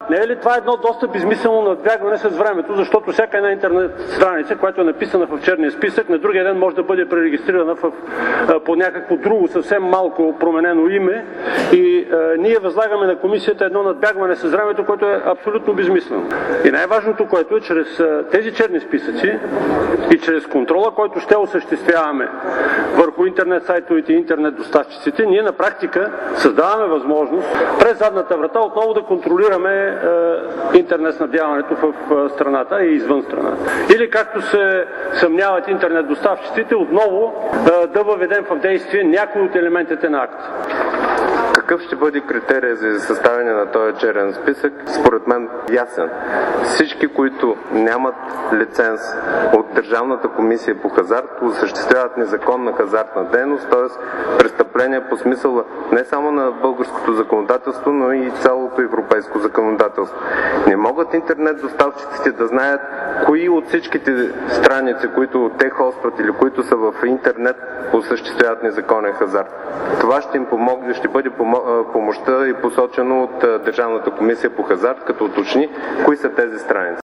Не е ли това едно доста безмислено надбягване с времето, защото всяка една интернет страница, която е написана в черния списък, на другия ден може да бъде пререгистрирана по някакво друго, съвсем малко променено име и ние възлагаме на комисията едно надбягване с времето, което е абсолютно безмислено. И най-важното, което е, чрез тези черни списъци и чрез контрола, който ще осъществяваме върху интернет сайтовете и интернет доставчиците, ние на практика създаваме възможност през задната врата отново да контролираме интернет снабдяването в страната и извън страната. Или както се съмняват интернет доставчиците, отново да въведем в действие някои от елементите на акта. Какъв ще бъде критерия за съставяне на този черен списък? Според мен ясен. Всички, които нямат лиценз от Държавната комисия по хазарт, осъществяват незаконна хазартна дейност, т.е. престъпления по смисъла не само на българското законодателство, но и цялото европейско законодателство. Не могат интернет доставчиците да знаят кои от всичките страници, които те хостват или които са в интернет, осъществяват незаконен хазарт. Това ще им помогне, ще бъде помощта и посочено от Държавната комисия по хазарт, като уточни кои са тези страници.